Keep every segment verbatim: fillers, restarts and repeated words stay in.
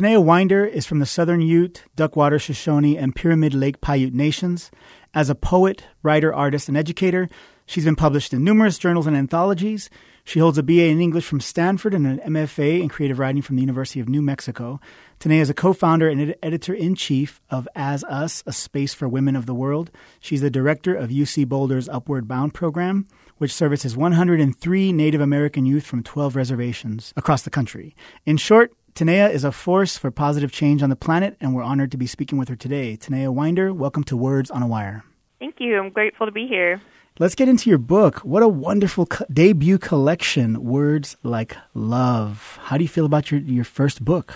Tanea Winder is from the Southern Ute, Duckwater, Shoshone, and Pyramid Lake Paiute nations. As a poet, writer, artist, and educator, she's been published in numerous journals and anthologies. She holds a B A in English from Stanford and an M F A in creative writing from the University of New Mexico. Tanea is a co-founder and ed- editor-in-chief of As Us, a space for women of the world. She's the director of U C Boulder's Upward Bound program, which services one hundred three Native American youth from twelve reservations across the country. In short, Tanea is a force for positive change on the planet, and we're honored to be speaking with her today. Tanea Winder, welcome to Words on a Wire. Thank you. I'm grateful to be here. Let's get into your book. What a wonderful co- debut collection, Words Like Love. How do you feel about your, your first book?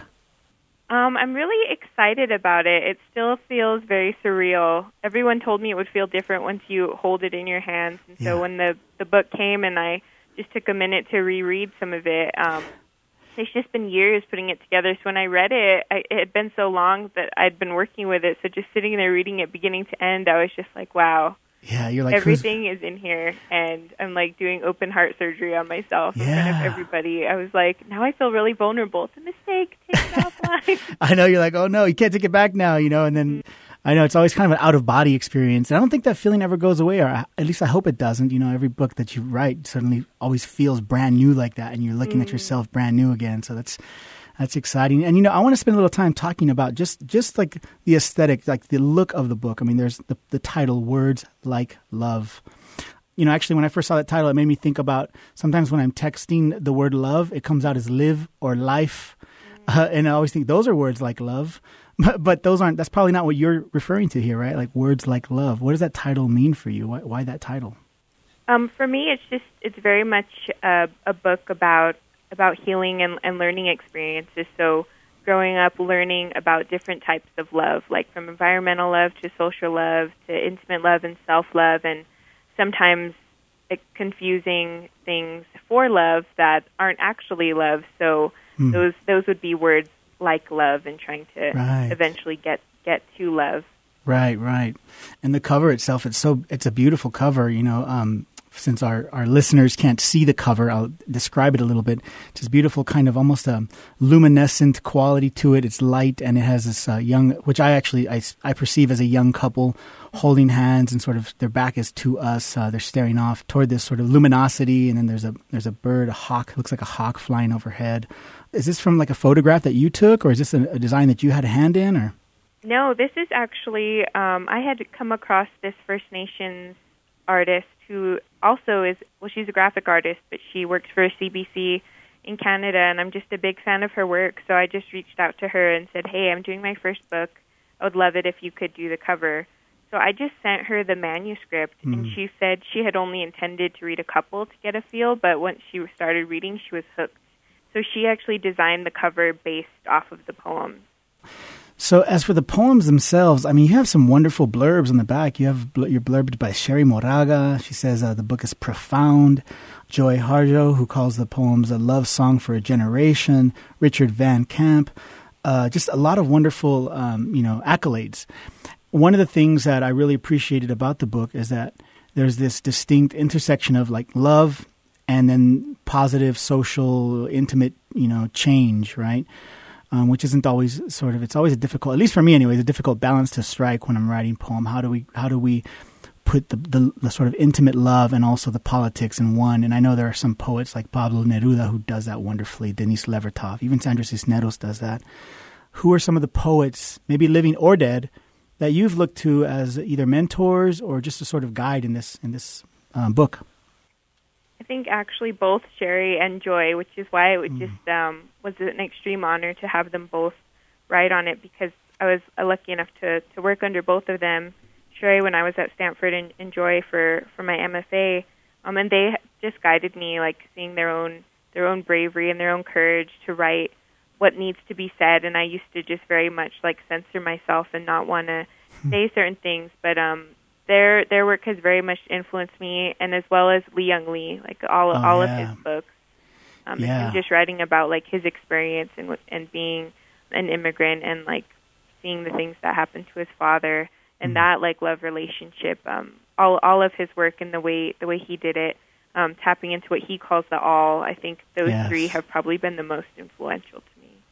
Um, I'm really excited about it. It still feels very surreal. Everyone told me it would feel different once you hold it in your hands. And so Yeah. when the, the book came and I just took a minute to reread some of it, um, it's just been years putting it together. So when I read it, I, it had been so long that I'd been working with it. So just sitting there reading it beginning to end, I was just like, wow. Yeah, you're like everything is in here, and I'm like doing open heart surgery on myself in Yeah. front of everybody. I was like, now I feel really vulnerable. It's a mistake. Take it offline. I know, you're like, oh no, you can't take it back now, you know, and then I know it's always kind of an out-of-body experience. And I don't think that feeling ever goes away, or I, at least I hope it doesn't. You know, every book that you write suddenly always feels brand new like that, and you're looking mm. at yourself brand new again. So that's that's exciting. And, you know, I want to spend a little time talking about just, just like the aesthetic, like the look of the book. I mean, there's the, the title, Words Like Love. You know, actually, when I first saw that title, it made me think about sometimes when I'm texting the word love, it comes out as live or life. Uh, and I always think those are words like love. But, but those aren't, that's probably not what you're referring to here, right? Like words like love. What does that title mean for you? Why, why that title? Um, for me, it's just, it's very much a, a book about about healing and, and learning experiences. So growing up, learning about different types of love, like from environmental love to social love to intimate love and self-love, and sometimes like, confusing things for love that aren't actually love. So mm. those those would be words like love and trying to right. eventually get, get to love. Right, right. And the cover itself, it's so it's a beautiful cover, you know. Um, since our, our listeners can't see the cover, I'll describe it a little bit. It's this beautiful kind of almost a luminescent quality to it. It's light, and it has this uh, young, which I actually, I, I perceive as a young couple holding hands, and sort of their back is to us. Uh, they're staring off toward this sort of luminosity, and then there's a there's a bird, a hawk, looks like a hawk flying overhead. Is this from like a photograph that you took, or is this a, a design that you had a hand in, or? No, this is actually, um, I had come across this First Nations artist who also is, well, she's a graphic artist, but she works for C B C in Canada, and I'm just a big fan of her work, so I just reached out to her and said, hey, I'm doing my first book. I would love it if you could do the cover. So I just sent her the manuscript, mm. and she said she had only intended to read a couple to get a feel, but once she started reading, she was hooked. So she actually designed the cover based off of the poems. So as for the poems themselves, I mean, you have some wonderful blurbs on the back. You have bl- you're blurbed by Sherry Moraga. She says uh, the book is profound. Joy Harjo, who calls the poems a love song for a generation. Richard Van Camp. Uh, just a lot of wonderful, um, you know, accolades. One of the things that I really appreciated about the book is that there's this distinct intersection of like love and then positive, social, intimate, you know, change, right? Um, which isn't always sort of, it's always a difficult, at least for me anyway, a difficult balance to strike when I'm writing a poem. How do we, how do we put the, the, the sort of intimate love and also the politics in one? And I know there are some poets like Pablo Neruda who does that wonderfully, Denis Levertov, even Sandra Cisneros does that. Who are some of the poets, maybe living or dead, that you've looked to as either mentors or just a sort of guide in this, in this um, book? I think actually both Sherry and Joy, which is why it would mm. just um, was an extreme honor to have them both write on it, because I was uh, lucky enough to, to work under both of them. Sherry when I was at Stanford, and, and Joy for, for my M F A, um, and they just guided me, like seeing their own their own bravery and their own courage to write what needs to be said. And I used to just very much like censor myself and not want to say certain things, but um. Their their work has very much influenced me, and as well as Lee Young Lee, like all oh, all yeah. of his books. Um, yeah. And him just writing about like his experience and and being an immigrant, and like seeing the things that happened to his father, and mm. that like love relationship. Um, all all of his work and the way the way he did it, um, tapping into what he calls the all. I think those yes. three have probably been the most influential to me.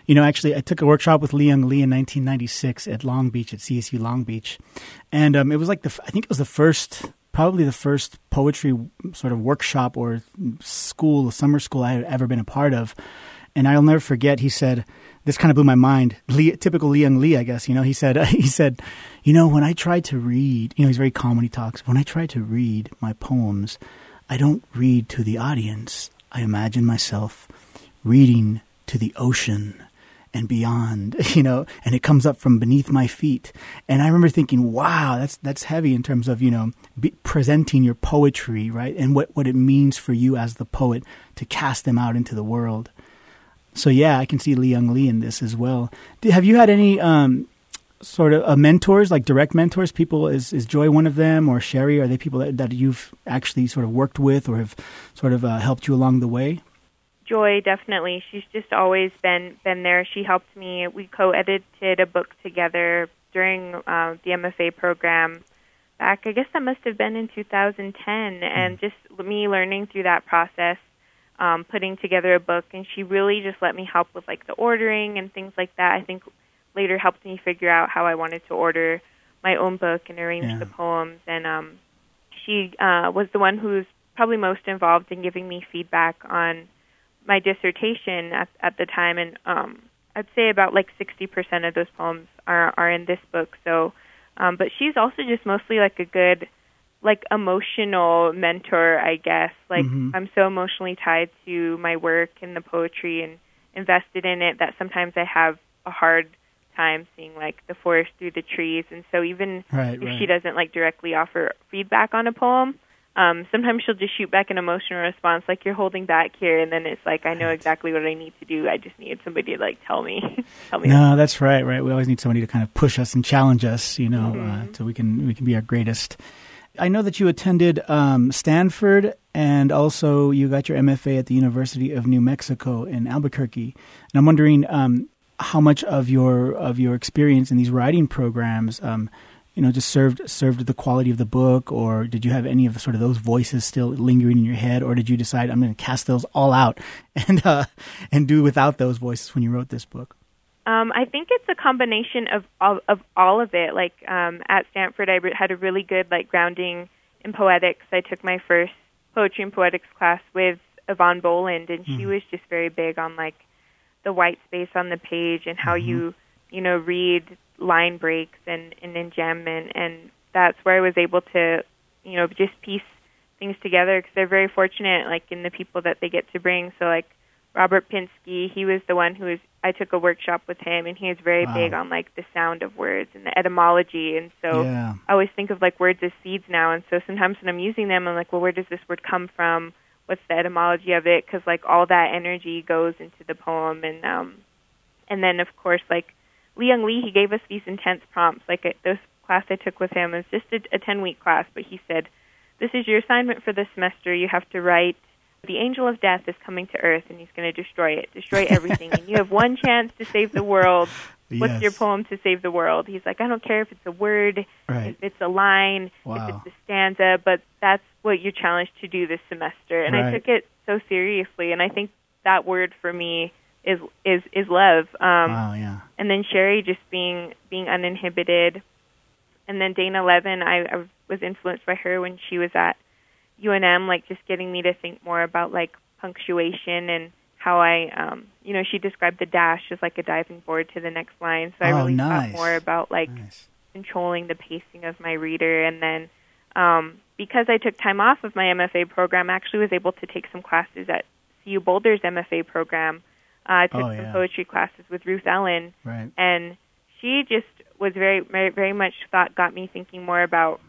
You know, actually, I took a workshop with Li Young Lee in nineteen ninety-six at Long Beach, at C S U Long Beach. And um, it was like, the I think it was the first, probably the first poetry sort of workshop or school, summer school I had ever been a part of. And I'll never forget, he said, this kind of blew my mind. Lee, typical Li Young Lee, I guess. You know, he said, he said, you know, when I try to read, you know, he's very calm when he talks. When I try to read my poems, I don't read to the audience. I imagine myself reading to the ocean and beyond, you know, and it comes up from beneath my feet. And I remember thinking, wow, that's that's heavy in terms of, you know, be, presenting your poetry, right? And what, what it means for you as the poet to cast them out into the world. So, yeah, I can see Li Young Lee in this as well. Have you had any um, sort of uh, mentors, like direct mentors? People, is, is Joy one of them, or Sherry? Are they people that, that you've actually sort of worked with or have sort of uh, helped you along the way? Joy, definitely. She's just always been, been there. She helped me. We co-edited a book together during uh, the M F A program back, I guess that must have been in two thousand ten, and just me learning through that process. Um, putting together a book, and she really just let me help with like the ordering and things like that. I think later helped me figure out how I wanted to order my own book and arrange yeah. the poems. And um, she uh, was the one who's probably most involved in giving me feedback on my dissertation at, at the time. And um, I'd say about like sixty percent of those poems are, are in this book. So, um, but she's also just mostly like a good like emotional mentor, I guess. Like mm-hmm. I'm so emotionally tied to my work and the poetry and invested in it that sometimes I have a hard time seeing like the forest through the trees. And so even right, if right. she doesn't like directly offer feedback on a poem, um, sometimes she'll just shoot back an emotional response like, you're holding back here, and then it's like, I know exactly what I need to do. I just need somebody to like tell me. tell me no, that's right, right. We always need somebody to kind of push us and challenge us, you know, mm-hmm. uh, so we can we can be our greatest. I know that you attended um, Stanford, and also you got your M F A at the University of New Mexico in Albuquerque. And I'm wondering um, how much of your of your experience in these writing programs, um, you know, just served served the quality of the book, or did you have any of the, sort of those voices still lingering in your head, or did you decide I'm going to cast those all out and uh, and do without those voices when you wrote this book? Um, I think it's a combination of of, of all of it. Like um, at Stanford, I re- had a really good like grounding in poetics. I took my first poetry and poetics class with Yvonne Boland, and mm-hmm. she was just very big on like the white space on the page and how mm-hmm. you you know read line breaks and and in gem, and and that's where I was able to you know just piece things together, because they're very fortunate like in the people that they get to bring. So like Robert Pinsky, he was the one who was, I took a workshop with him, and he was very wow. big on like the sound of words and the etymology. And so yeah. I always think of like words as seeds now. And so sometimes when I'm using them, I'm like, well, where does this word come from? What's the etymology of it? Because like all that energy goes into the poem. And um, and then of course like Li Young Lee, he gave us these intense prompts. Like a, this class I took with him was just a, a ten-week class, but he said, this is your assignment for this semester. You have to write, the angel of death is coming to Earth, and he's going to destroy it, destroy everything. And you have one chance to save the world. What's yes. your poem to save the world? He's like, I don't care if it's a word, right. if it's a line, wow. if it's a stanza, but that's what you're challenged to do this semester. And right. I took it so seriously, and I think that word for me is is is love. Um, wow, yeah. And then Sherry just being being uninhibited, and then Dana Levin, I, I was influenced by her when she was at U N M, like just getting me to think more about like punctuation and how I, um, you know, she described the dash as like a diving board to the next line. So I oh, really nice. thought more about like nice. controlling the pacing of my reader. And then um, because I took time off of my M F A program, I actually was able to take some classes at C U Boulder's M F A program. Uh, I took oh, some yeah. poetry classes with Ruth Ellen, right. and she just was very, very, very much thought got me thinking more about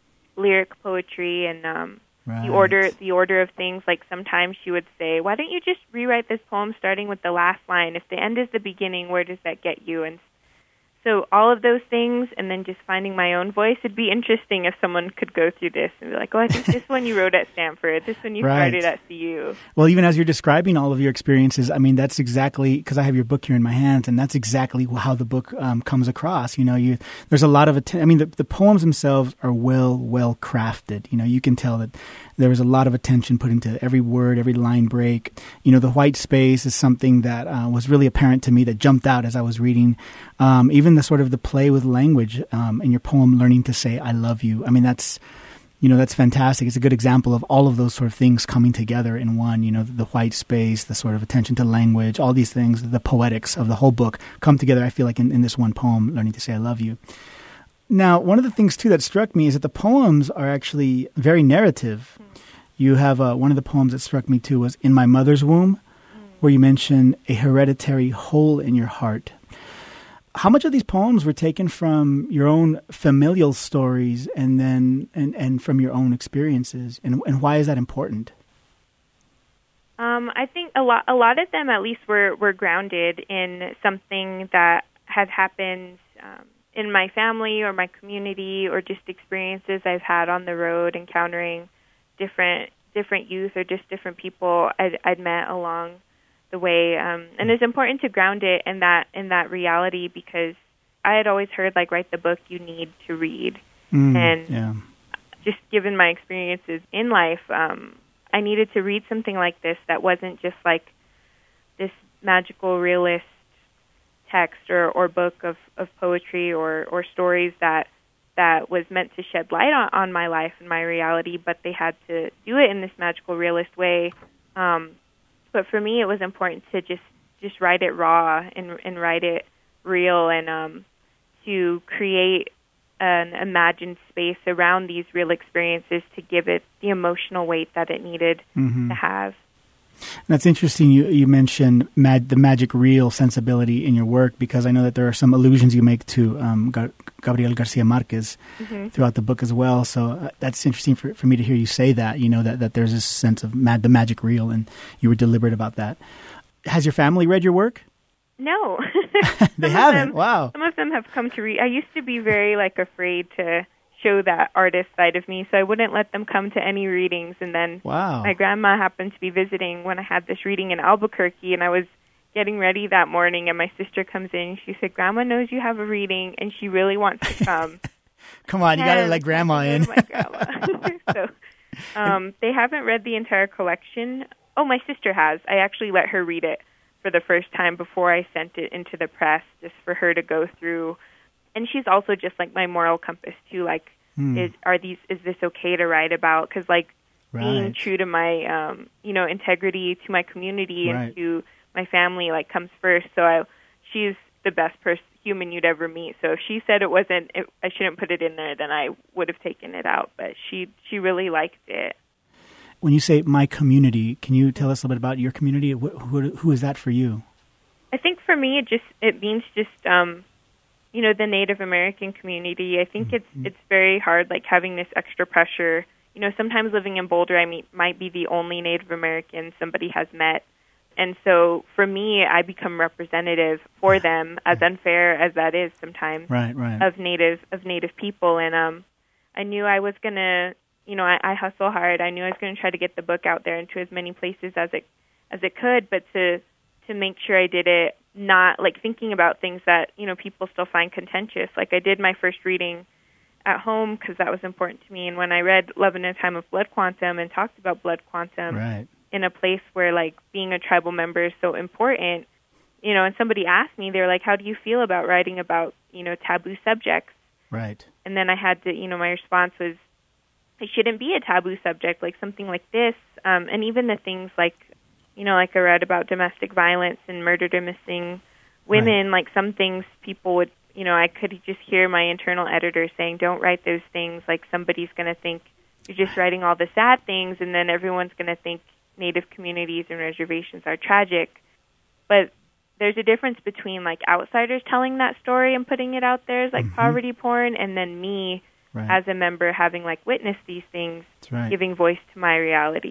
lyric poetry and um, Right. the order the order of things. Like sometimes she would say, why don't you just rewrite this poem starting with the last line? If the end is the beginning, where does that get you? And So all of those things, and then just finding my own voice. It'd be interesting if someone could go through this and be like, oh, I think this one you wrote at Stanford, this one you Right. started at C U. Well, even as you're describing all of your experiences, I mean, that's exactly, because I have your book here in my hands, and that's exactly how the book um, comes across. You know, you there's a lot of, atten- I mean, the, the poems themselves are well, well crafted. You know, you can tell that there was a lot of attention put into every word, every line break. You know, the white space is something that uh, was really apparent to me, that jumped out as I was reading. Um, even the sort of the play with language um, in your poem, learning to say, I love you. I mean, that's, you know, that's fantastic. It's a good example of all of those sort of things coming together in one, you know, the white space, the sort of attention to language, all these things, the poetics of the whole book come together, I feel like, in, in this one poem, Learning to Say I Love You. Now, one of the things, too, that struck me is that the poems are actually very narrative. Mm. You have uh, one of the poems that struck me, too, was In My Mother's Womb, mm. where you mention a hereditary hole in your heart. How much of these poems were taken from your own familial stories and then and, and from your own experiences, and and why is that important? Um, I think a lot a lot of them, at least, were were grounded in something that had happened um, in my family or my community, or just experiences I've had on the road, encountering different different youth or just different people I'd, I'd met along the way, um, and it's important to ground it in that in that reality, because I had always heard, like, write the book you need to read, mm, and yeah. just given my experiences in life, um, I needed to read something like this that wasn't just like this magical realist text or, or book of, of poetry or, or stories that that was meant to shed light on, on my life and my reality, but they had to do it in this magical realist way. Um, But for me, it was important to just, just write it raw and and write it real, and um, to create an imagined space around these real experiences to give it the emotional weight that it needed mm-hmm. to have. That's interesting. You you mentioned mag, the magic real sensibility in your work, because I know that there are some allusions you make to um, Gar- Gabriel Garcia Marquez mm-hmm. throughout the book as well. So uh, that's interesting for, for me to hear you say that. You know that, that there's this sense of mad, the magic real, and you were deliberate about that. Has your family read your work? No, they haven't. Them, wow. Some of them have come to read. I used to be very like afraid to show that artist side of me, so I wouldn't let them come to any readings. And then wow. my grandma happened to be visiting when I had this reading in Albuquerque, and I was getting ready that morning, and my sister comes in, and she said, Grandma knows you have a reading, and she really wants to come. Come on, you got to let Grandma in. My grandma. So um, they haven't read the entire collection. Oh, my sister has. I actually let her read it for the first time before I sent it into the press, just for her to go through. And she's also just like my moral compass too. Like, hmm. is are these is this okay to write about? Because like right. being true to my um, you know integrity to my community right. and to my family like comes first. So I, she's the best person human you'd ever meet. So if she said it wasn't, it, I shouldn't put it in there, then I would have taken it out. But she she really liked it. When you say my community, can you tell us a little bit about your community? Who, who, who is that for you? I think for me, it just it means just. Um, You know, the Native American community, I think it's it's very hard, like having this extra pressure. You know, sometimes living in Boulder, I mean, might be the only Native American somebody has met. And so for me, I become representative for them, as unfair as that is sometimes, right, right. of Native of Native people. And um, I knew I was going to, you know, I, I hustle hard. I knew I was going to try to get the book out there into as many places as it as it could, but to to make sure I did it not like thinking about things that, you know, people still find contentious. Like I did my first reading at home because that was important to me. And when I read Love in a Time of Blood Quantum and talked about blood quantum right. in a place where like being a tribal member is so important, you know, and somebody asked me, they were like, how do you feel about writing about, you know, taboo subjects? Right. And then I had to, you know, my response was, it shouldn't be a taboo subject, like something like this. Um, and even the things like, you know, like I read about domestic violence and murdered or missing women, right. like some things people would, you know, I could just hear my internal editor saying, don't write those things. Like somebody's going to think you're just writing all the sad things, and then everyone's going to think Native communities and reservations are tragic. But there's a difference between like outsiders telling that story and putting it out there as like mm-hmm. poverty porn, and then me right. as a member having like witnessed these things, right. giving voice to my reality.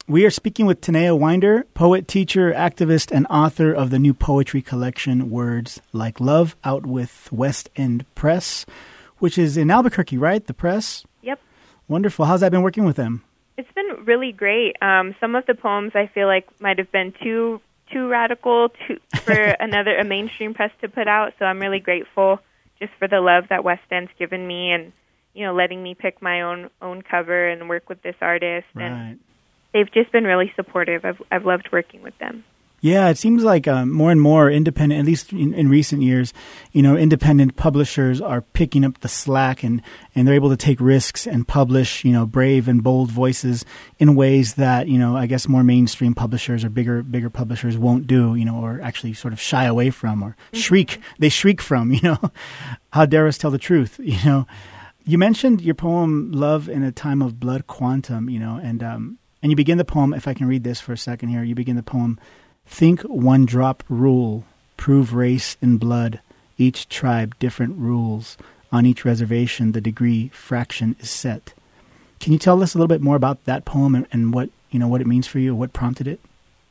We are speaking with Tanea Winder, poet, teacher, activist, and author of the new poetry collection, Words Like Love, out with West End Press, which is in Albuquerque, right? The press? Yep. Wonderful. How's that been working with them? It's been really great. Um, some of the poems I feel like might have been too too radical to, for another a mainstream press to put out, so I'm really grateful just for the love that West End's given me and, you know, letting me pick my own own cover and work with this artist. Right. And they've just been really supportive. I've I've loved working with them. Yeah, it seems like um, more and more independent, at least in, in recent years, you know, independent publishers are picking up the slack and, and they're able to take risks and publish, you know, brave and bold voices in ways that, you know, I guess more mainstream publishers or bigger bigger publishers won't do, you know, or actually sort of shy away from or mm-hmm. shriek. They shriek from, you know. How dare us tell the truth, you know. You mentioned your poem, Love in a Time of Blood Quantum, you know, and um, and you begin the poem, if I can read this for a second here, you begin the poem, think one drop rule, prove race and blood, each tribe different rules. On each reservation, the degree fraction is set. Can you tell us a little bit more about that poem and, and what, you know, what it means for you, what prompted it?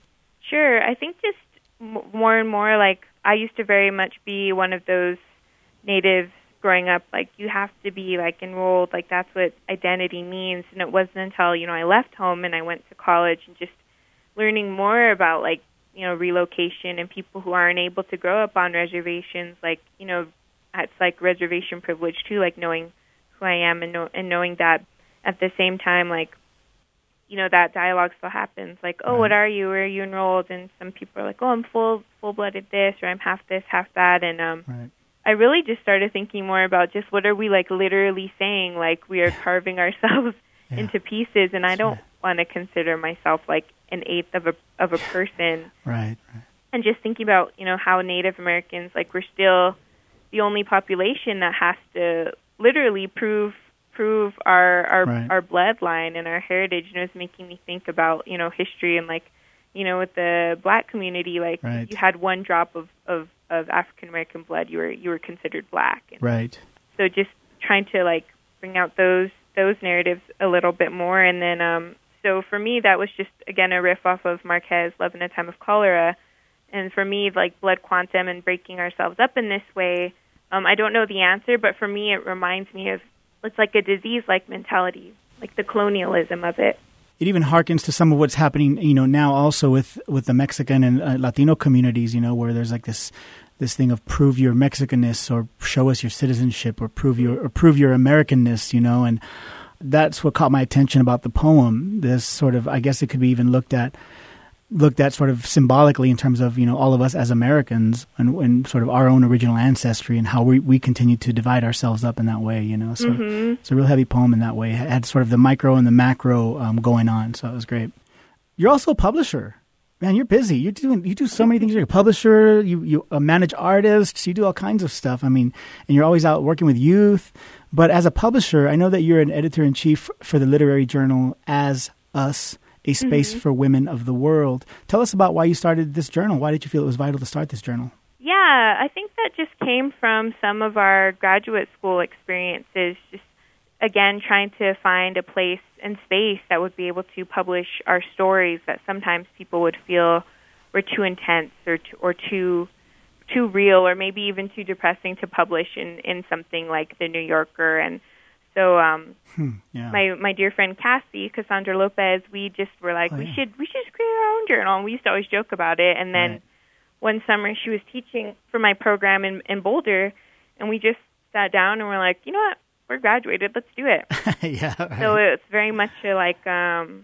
Sure. I think just m- more and more, like, I used to very much be one of those natives growing up, like, you have to be, like, enrolled, like, that's what identity means. And it wasn't until, you know, I left home and I went to college and just learning more about, like, you know, relocation and people who aren't able to grow up on reservations, like, you know, it's like reservation privilege too, like knowing who I am and know, and knowing that at the same time, like, you know, that dialogue still happens. Like, oh, right. What are you? Where are you enrolled? And some people are like, oh, I'm full, full-blooded this, or I'm half this, half that. And um, right. I really just started thinking more about just what are we, like, literally saying? Like, we are carving ourselves yeah. into pieces, and I don't want to consider myself, like, an eighth of a of a person. Right, right. And just thinking about, you know, how Native Americans, like, we're still the only population that has to literally prove prove our our, right. our bloodline and our heritage. And it was making me think about, you know, history and, like, you know, with the black community, like, right. you had one drop of, of, of African American blood, you were you were considered black. And right. so just trying to, like, bring out those those narratives a little bit more. And then um so for me, that was just, again, a riff off of Marquez, Love in a Time of Cholera. And for me, like, blood quantum and breaking ourselves up in this way, um, I don't know the answer, but for me, it reminds me of, it's like a disease-like mentality, like the colonialism of it. It even harkens to some of what's happening, you know, now also with, with the Mexican and uh, Latino communities, you know, where there's like this this thing of prove your Mexicanness or show us your citizenship or prove your or prove your Americanness, you know, and that's what caught my attention about the poem. This sort of, I guess it could be even looked at, looked at sort of symbolically in terms of, you know, all of us as Americans and, and sort of our own original ancestry and how we, we continue to divide ourselves up in that way, you know. So mm-hmm. it's a real heavy poem in that way. It had sort of the micro and the macro um, going on, so it was great. You're also a publisher. Man, you're busy. You're doing you do so many things. You're a publisher. You you uh, manage artists. You do all kinds of stuff. I mean, and you're always out working with youth. But as a publisher, I know that you're an editor-in-chief for the literary journal As Us, a space mm-hmm. for women of the world. Tell us about why you started this journal. Why did you feel it was vital to start this journal? Yeah, I think that just came from some of our graduate school experiences, just, again, trying to find a place and space that would be able to publish our stories that sometimes people would feel were too intense or too, or too too real or maybe even too depressing to publish in, in something like The New Yorker. And so um, hmm, yeah. my my dear friend Cassie, Cassandra Lopez, we just were like, oh, we yeah. should we should just create our own journal. And we used to always joke about it. And then right. one summer she was teaching for my program in, in Boulder, and we just sat down and we're like, you know what? We're graduated. Let's do it. yeah. Right. So it's very much a, like um,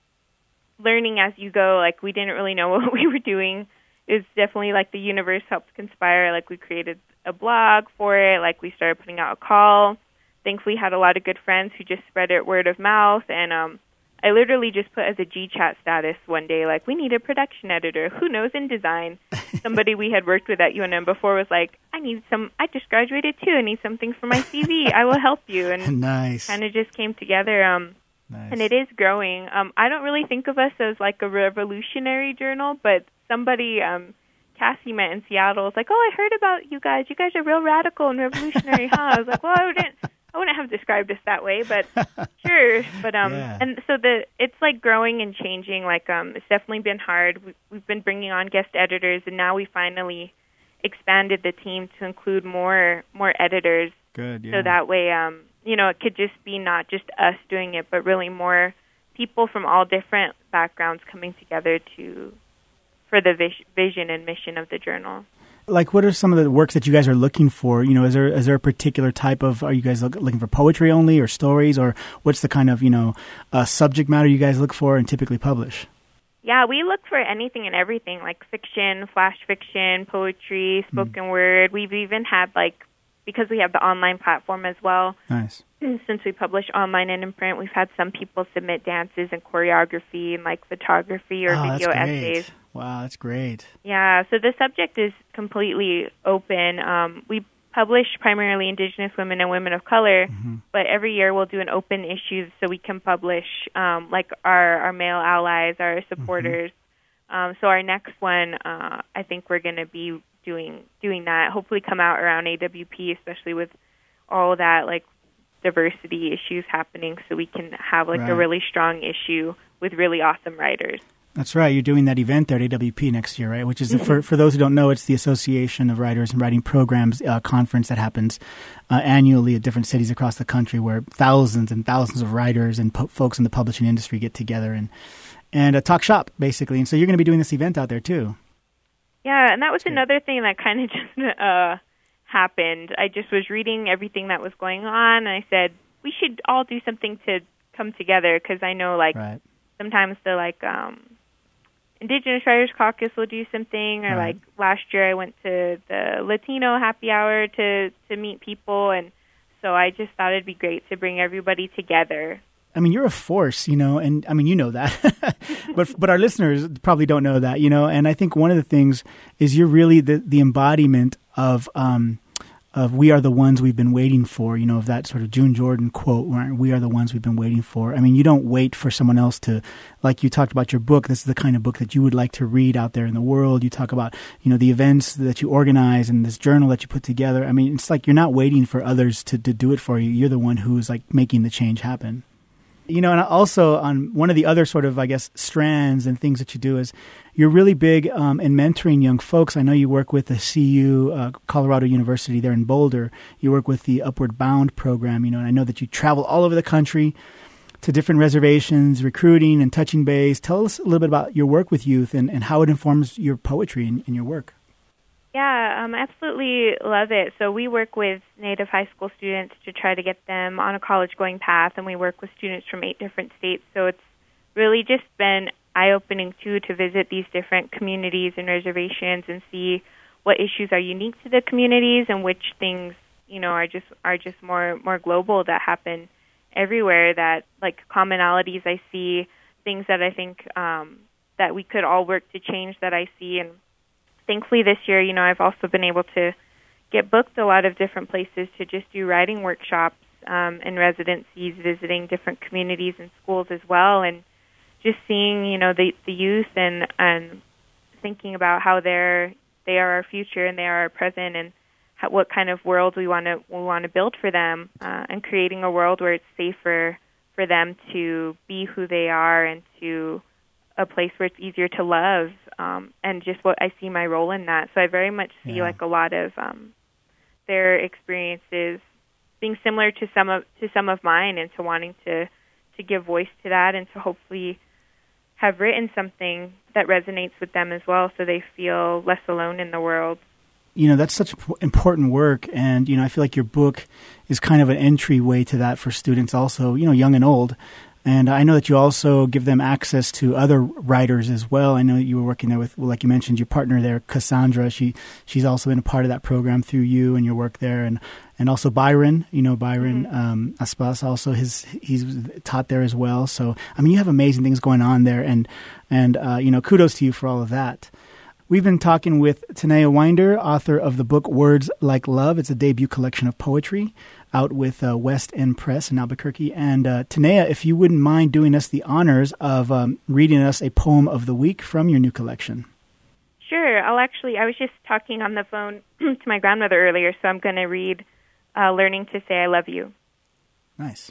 learning as you go. Like, we didn't really know what we were doing. It was definitely like the universe helped conspire. Like, we created a blog for it. Like, we started putting out a call. Thankfully, had a lot of good friends who just spread it word of mouth. And um, I literally just put as a G chat status one day, like, we need a production editor. Who knows in design? Somebody we had worked with at U N M before was like, I need some, I just graduated too. I need something for my C V. I will help you. And nice. kind of just came together. Um, nice. And it is growing. Um, I don't really think of us as like a revolutionary journal, but somebody, um, Cassie met in Seattle, was like, oh, I heard about you guys. You guys are real radical and revolutionary, huh? I was like, well, I wouldn't, I wouldn't have described us that way, but sure. But um, yeah. and so the it's like growing and changing. Like um, it's definitely been hard. We, we've been bringing on guest editors, and now we finally expanded the team to include more more editors. Good. Yeah. So that way, um, you know, it could just be not just us doing it, but really more people from all different backgrounds coming together to for the vis- vision and mission of the journal. Like, what are some of the works that you guys are looking for? You know, is there is there a particular type of, are you guys look, looking for poetry only or stories, or what's the kind of, you know, uh, subject matter you guys look for and typically publish? Yeah, we look for anything and everything, like fiction, flash fiction, poetry, spoken mm. word. We've even had, like, because we have the online platform as well. Nice. Since we publish online and in print, we've had some people submit dances and choreography and, like, photography or oh, video that's essays. Wow, that's great. Yeah, so the subject is completely open. Um, we publish primarily Indigenous women and women of color, mm-hmm. but every year we'll do an open issue so we can publish um, like our, our male allies, our supporters. Mm-hmm. Um, so our next one, uh, I think we're going to be doing doing that. Hopefully come out around A W P, especially with all that like diversity issues happening, so we can have like right. a really strong issue with really awesome writers. That's right. You're doing that event there at A W P next year, right? Which is, for for those who don't know, it's the Association of Writers and Writing Programs uh, conference that happens uh, annually at different cities across the country, where thousands and thousands of writers and po- folks in the publishing industry get together and and uh, talk shop, basically. And so you're going to be doing this event out there too. Yeah, and that was That's another great. thing that kind of just uh, happened. I just was reading everything that was going on, and I said we should all do something to come together, because I know like right. sometimes the like. Um, Indigenous Writers Caucus will do something, or right. like last year I went to the Latino happy hour to, to meet people, and so I just thought it'd be great to bring everybody together. I mean, you're a force, you know, and I mean, you know that, but but our listeners probably don't know that, you know, and I think one of the things is you're really the, the embodiment of um, of we are the ones we've been waiting for, you know, of that sort of June Jordan quote, where we are the ones we've been waiting for. I mean, you don't wait for someone else to, like you talked about your book, this is the kind of book that you would like to read out there in the world. You talk about, you know, the events that you organize and this journal that you put together. I mean, it's like you're not waiting for others to, to do it for you. You're the one who's like making the change happen. You know, and also on one of the other sort of, I guess, strands and things that you do is you're really big um, in mentoring young folks. I know you work with the C U, uh, Colorado University there in Boulder. You work with the Upward Bound program, you know, and I know that you travel all over the country to different reservations, recruiting and touching base. Tell us a little bit about your work with youth and, and how it informs your poetry and, and your work. Yeah, um, absolutely love it. So we work with Native high school students to try to get them on a college-going path, and we work with students from eight different states. So it's really just been eye-opening, too, to visit these different communities and reservations and see what issues are unique to the communities and which things, you know, are just are just more, more global that happen everywhere, that, like, commonalities I see, things that I think um, that we could all work to change that I see. And thankfully this year, you know, I've also been able to get booked a lot of different places to just do writing workshops um, and residencies, visiting different communities and schools as well, and just seeing, you know, the, the youth and, and thinking about how they're they are our future and they are our present, and how, what kind of world we want to we want to build for them, uh, and creating a world where it's safer for them to be who they are and to a place where it's easier to love, um, and just what I see my role in that. So I very much see yeah. like a lot of um, their experiences being similar to some of to some of mine, and to wanting to to give voice to that, and to hopefully have written something that resonates with them as well, so they feel less alone in the world. You know, that's such important work, and you know, I feel like your book is kind of an entryway to that for students, also, you know, young and old. And I know that you also give them access to other writers as well. I know that you were working there with, well, like you mentioned, your partner there, Cassandra. She she's also been a part of that program through you and your work there. And, and also Byron, you know, Byron mm-hmm. um, Aspas, also his he's taught there as well. So, I mean, you have amazing things going on there. And, and uh, you know, kudos to you for all of that. We've been talking with Tanea Winder, author of the book Words Like Love. It's a debut collection of poetry out with uh, West End Press in Albuquerque. And uh, Tanea, if you wouldn't mind doing us the honors of um, reading us a poem of the week from your new collection. Sure. I'll actually, I was just talking on the phone to my grandmother earlier, so I'm going to read uh, Learning to Say I Love You. Nice.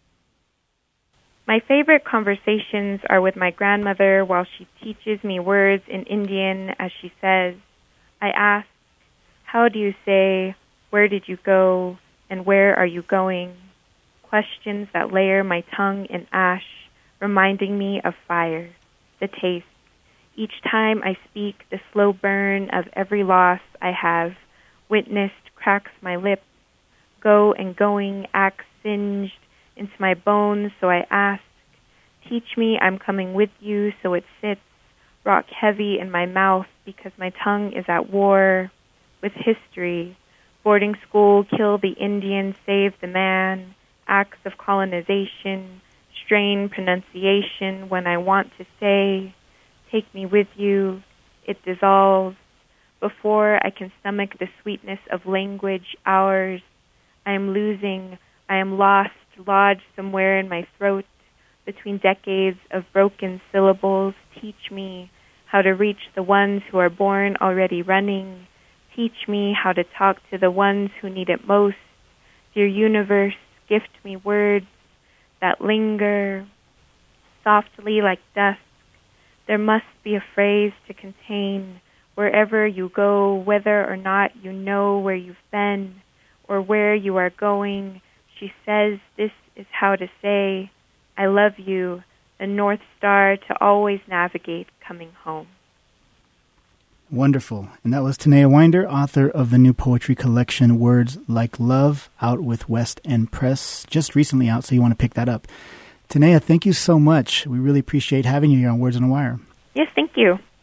My favorite conversations are with my grandmother while she teaches me words in Indian as she says. I ask, how do you say, where did you go, and where are you going? Questions that layer my tongue in ash, reminding me of fire, the taste. Each time I speak, the slow burn of every loss I have witnessed cracks my lips, go and going, axe singed into my bones, so I ask, teach me I'm coming with you, so it sits, rock heavy in my mouth because my tongue is at war with history. Boarding school, kill the Indian, save the man, acts of colonization, strain pronunciation when I want to say, take me with you, it dissolves. Before I can stomach the sweetness of language, ours, I am losing, I am lost, lodged somewhere in my throat, between decades of broken syllables. Teach me how to reach the ones who are born already running. Teach me how to talk to the ones who need it most. Dear universe, gift me words that linger softly like dusk. There must be a phrase to contain wherever you go, whether or not you know where you've been or where you are going. She says this is how to say, I love you, the North Star to always navigate coming home. Wonderful. And that was Tanea Winder, author of the new poetry collection, Words Like Love, out with West End Press, just recently out, so you want to pick that up. Tanea, thank you so much. We really appreciate having you here on Words on the Wire. Yes, thank you.